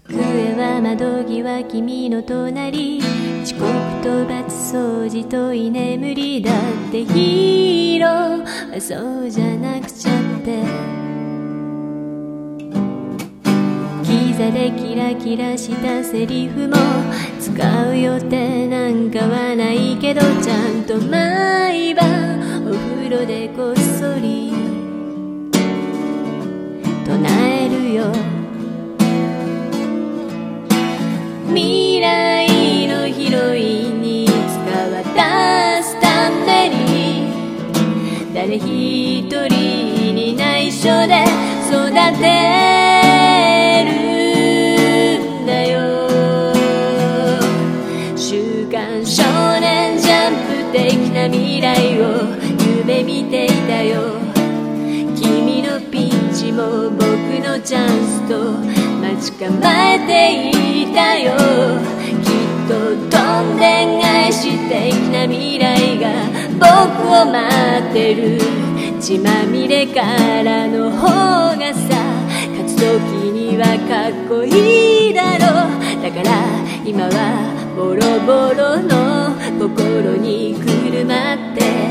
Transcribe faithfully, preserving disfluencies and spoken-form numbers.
机は窓際君の隣、遅刻と罰掃除と居眠りだってヒーローはそうじゃなくちゃって、キザでキラキラしたセリフも使う予定なんかはないけど、ちゃんと毎晩お風呂でこっそり唱えるよ。未来のヒロインに使わたすために、誰一人に内緒で育てるんだよ。週刊少年ジャンプ的な未来を夢見ていたよ。君のピンチも僕のチャンスと待ち構えていたよ。きっとどんでん返し的な未来が僕を待ってる。血まみれからの方がさ、勝つ時にはかっこいいだろう。だから今はボロボロの心にくるまって